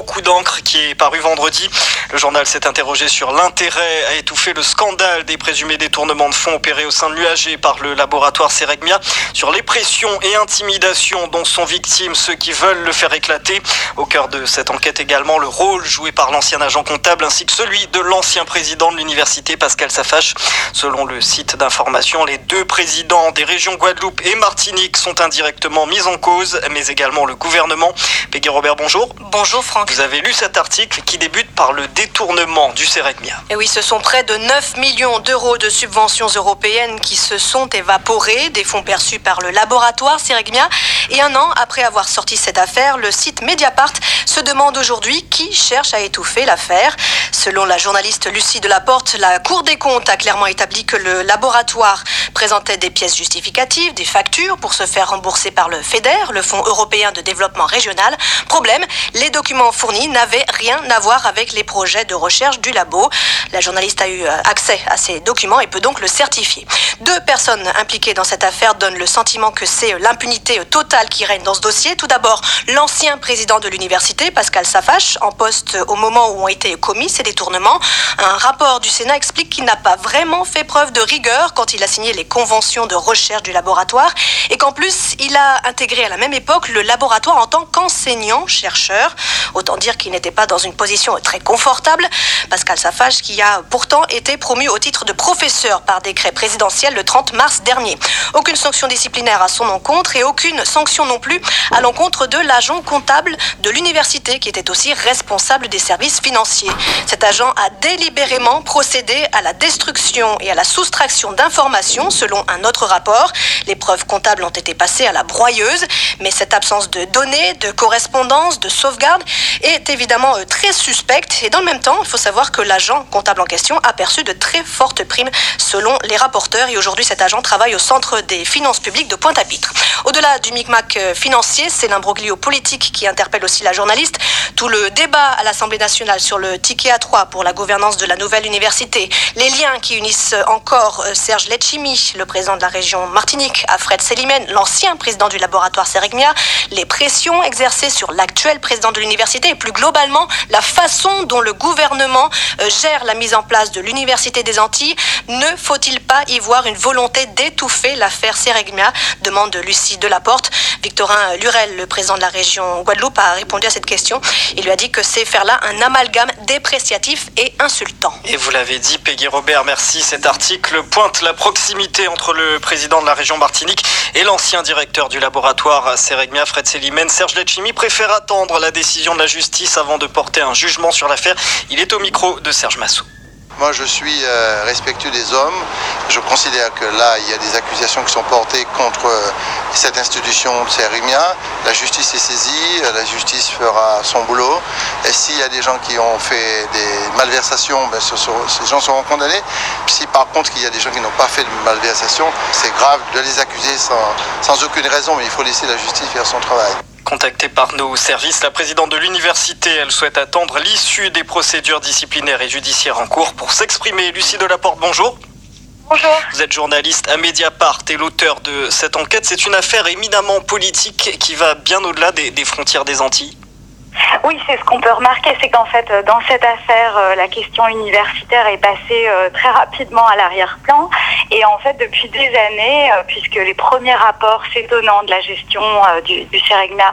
coup d'encre qui est paru vendredi. Le journal s'est interrogé sur l'intérêt à étouffer le scandale des présumés détournements de fonds opérés au sein de l'UAG par le laboratoire Ceregmia, sur les pressions et intimidations dont sont victimes ceux qui veulent le faire éclater. Au cœur de cette enquête également, le rôle joué par l'ancien agent comptable ainsi que celui de l'ancien président de l'université, Pascal Safache. Selon le site d'information, les deux présidents des régions Guadeloupe et Martinique sont indirectement mis en cause, mais également le gouvernement. Peggy Robert, bonjour. Bonjour Franck. Vous avez lu cet article qui débute par le détournement du Ceregmia. Et oui, ce sont près de 9 millions d'euros de subventions européennes qui se sont évaporés, des fonds perçus par le laboratoire Ceregmia. Et un an après avoir sorti cette affaire, le site Mediapart se demande aujourd'hui qui cherche à étouffer l'affaire. Selon la journaliste Lucie Delaporte, la Cour des comptes a clairement établi que le laboratoire présentait des pièces justificatives, des factures pour se faire rembourser par le FEDER, le Fonds européen de développement régional. Problème, les documents fournis n'avaient rien à voir avec les projets de recherche du labo. La journaliste a eu accès à ces documents et peut donc le certifier. Deux personnes impliquées dans cette affaire donnent le sentiment que c'est l'impunité totale qui règne dans ce dossier. Tout d'abord, l'ancien président de l'université, Pascal Safache, en poste au moment où ont été commis ces détournements. Un rapport du Sénat explique qu'il n'a pas vraiment fait preuve de rigueur quand il a signé les conventions de recherche du laboratoire et qu'en plus, il a intégré à la même époque le laboratoire en tant qu'enseignant-chercheur. Autant dire qu'il n'était pas dans une position très confortable. Pascal Safache qui a pourtant été promu au titre de professeur par décret présidentiel le 30 mars dernier. Aucune sanction disciplinaire à son encontre et aucune sanction non plus à l'encontre de l'agent comptable de l'université qui était aussi responsable des services financiers. Cet agent a délibérément procédé à la destruction et à la soustraction d'informations selon un autre rapport. Les preuves comptables ont été passées à la broyeuse, mais cette absence de données, de correspondance, de sauvegarde est évidemment très suspecte. Et dans le même temps, il faut savoir que l'agent comptable en question a perçu de très fortes primes selon les rapporteurs. Et aujourd'hui, cet agent travaille au Centre des finances publiques de Pointe-à-Pitre. Au-delà du micmac financier, c'est l'imbroglio politique qui interpelle aussi la journaliste. Tout le débat à l'Assemblée nationale sur le ticket A3 pour la gouvernance de la nouvelle université, les liens qui unissent encore Serge Letchimy, le président de la région Martinique, à Fred Selimène, l'ancien président du laboratoire Ceregmia, les pressions exercées sur l'actuel président de l'université et plus globalement la façon dont le gouvernement gère la mise en place de l'université des Antilles. Ne faut-il pas y voir une volonté d'étouffer l'affaire Ceregmia, demande Lucie Delaporte. Victorin Lurel, le président de la région Guadeloupe, a répondu à cette question. Il lui a dit que c'est faire là un amalgame dépréciatif et insultant. Et vous l'avez dit, Peggy Robert, merci. Cet article pointe la proximité entre le président de la région Martinique et l'ancien directeur du laboratoire Ceregmia, Fred Selimène. Serge Letchimy préfère attendre la décision de la justice avant de porter un jugement sur l'affaire. Il est au micro de Serge Massou. Moi, je suis respectueux des hommes. Je considère que là, il y a des accusations qui sont portées contre cette institution de Ceregmia. La justice est saisie, la justice fera son boulot. Et s'il y a des gens qui ont fait des malversations, ces gens seront condamnés. Si par contre, il y a des gens qui n'ont pas fait de malversations, c'est grave de les accuser sans aucune raison, mais il faut laisser la justice faire son travail. Contactée par nos services, la présidente de l'université, elle souhaite attendre l'issue des procédures disciplinaires et judiciaires en cours pour s'exprimer. Lucie Delaporte, bonjour. Bonjour. Vous êtes journaliste à Mediapart et l'auteur de cette enquête. C'est une affaire éminemment politique qui va bien au-delà des frontières des Antilles. Oui, c'est ce qu'on peut remarquer, c'est qu'en fait, dans cette affaire, la question universitaire est passée très rapidement à l'arrière-plan. Et en fait, depuis des années, puisque les premiers rapports s'étonnant de la gestion du Ceregmia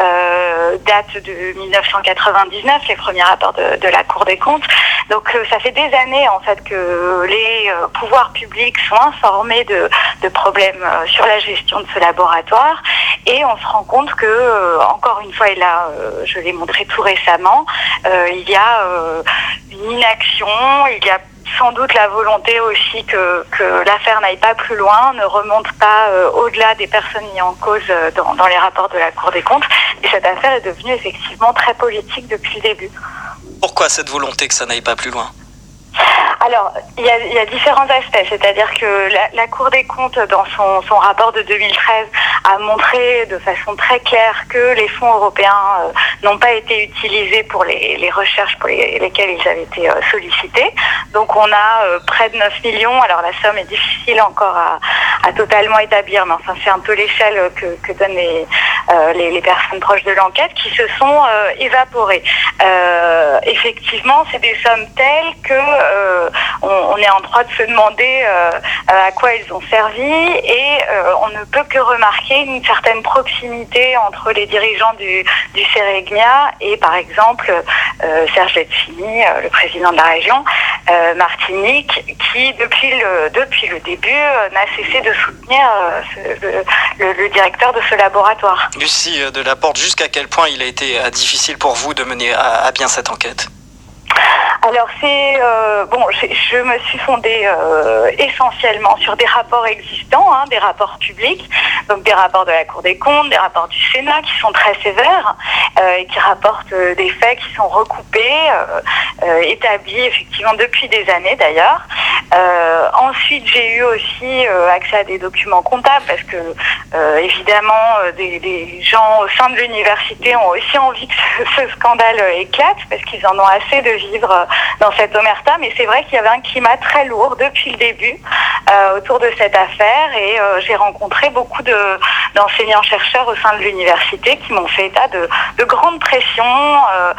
datent de 1999, les premiers rapports de la Cour des comptes. Donc, ça fait des années, en fait, que les pouvoirs publics sont informés de problèmes sur la gestion de ce laboratoire. Et on se rend compte que, encore une fois, et là, je l'ai montré tout récemment, il y a une inaction, il y a sans doute la volonté aussi que l'affaire n'aille pas plus loin, ne remonte pas au-delà des personnes mises en cause dans les rapports de la Cour des comptes. Et cette affaire est devenue effectivement très politique depuis le début. Pourquoi cette volonté que ça n'aille pas plus loin ? Alors, il y a différents aspects, c'est-à-dire que la Cour des comptes, dans son rapport de 2013, a montré de façon très claire que les fonds européens n'ont pas été utilisés pour les recherches pour lesquelles ils avaient été sollicités. Donc on a près de 9 millions, alors la somme est difficile encore à totalement établir, mais enfin c'est un peu l'échelle que donnent les personnes proches de l'enquête qui se sont évaporées. Effectivement, c'est des sommes telles que on est en droit de se demander à quoi ils ont servi et on ne peut que remarquer une certaine proximité entre les dirigeants du Céregmia et par exemple Serge Letchimy, le président de la région Martinique, qui depuis le début n'a cessé de soutenir le directeur de ce laboratoire. Lucie Delaporte, jusqu'à quel point il a été difficile pour vous de mener à bien cette enquête ? Alors je me suis fondée essentiellement sur des rapports existants, des rapports publics, donc des rapports de la Cour des comptes, des rapports du Sénat qui sont très sévères et qui rapportent des faits qui sont recoupés, établis effectivement depuis des années d'ailleurs. Ensuite, j'ai eu aussi accès à des documents comptables parce que évidemment des gens au sein de l'université ont aussi envie que ce scandale éclate parce qu'ils en ont assez de vivre dans cette omerta, mais c'est vrai qu'il y avait un climat très lourd depuis le début autour de cette affaire et j'ai rencontré beaucoup d'enseignants-chercheurs au sein de l'université qui m'ont fait état de grandes pressions,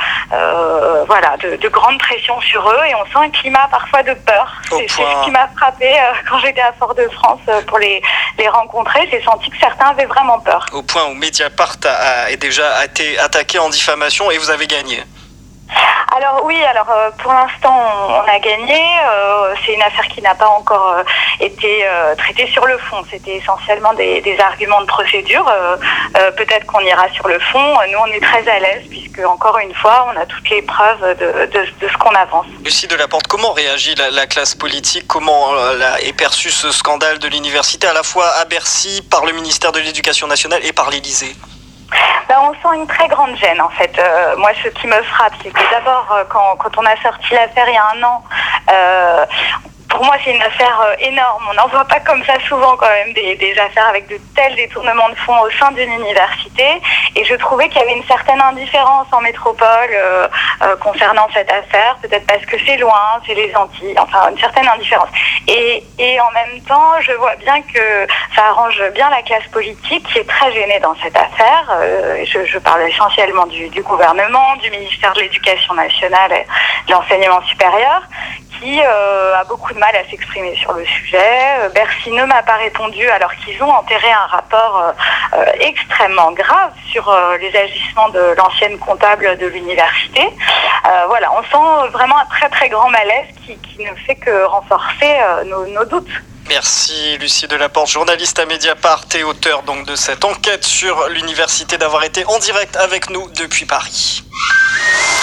de grandes pressions sur eux et on sent un climat parfois de peur. C'est ce qui m'a frappé quand j'étais à Fort-de-France pour les rencontrer. J'ai senti que certains avaient vraiment peur. Au point où Mediapart a déjà été attaqué en diffamation et vous avez gagné. Alors pour l'instant on a gagné, c'est une affaire qui n'a pas encore été traitée sur le fond, c'était essentiellement des arguments de procédure, peut-être qu'on ira sur le fond, nous on est très à l'aise puisque encore une fois on a toutes les preuves de ce qu'on avance. Lucie Delaporte, comment réagit la classe politique, comment est perçu ce scandale de l'université à la fois à Bercy, par le ministère de l'Éducation nationale et par l'Élysée ? On sent une très grande gêne en fait. Moi ce qui me frappe c'est que d'abord quand on a sorti l'affaire il y a un an, pour moi, c'est une affaire énorme. On n'en voit pas comme ça souvent quand même des affaires avec de tels détournements de fonds au sein d'une université. Et je trouvais qu'il y avait une certaine indifférence en métropole concernant cette affaire, peut-être parce que c'est loin, c'est les Antilles, enfin une certaine indifférence. Et en même temps, je vois bien que ça arrange bien la classe politique qui est très gênée dans cette affaire. Je parle essentiellement du gouvernement, du ministère de l'Éducation nationale et de l'enseignement supérieur, qui a beaucoup de mal à s'exprimer sur le sujet. Bercy ne m'a pas répondu alors qu'ils ont enterré un rapport extrêmement grave sur les agissements de l'ancienne comptable de l'université. On sent vraiment un très très grand malaise qui ne fait que renforcer nos doutes. Merci Lucie Delaporte, journaliste à Mediapart et auteure donc de cette enquête sur l'université, d'avoir été en direct avec nous depuis Paris.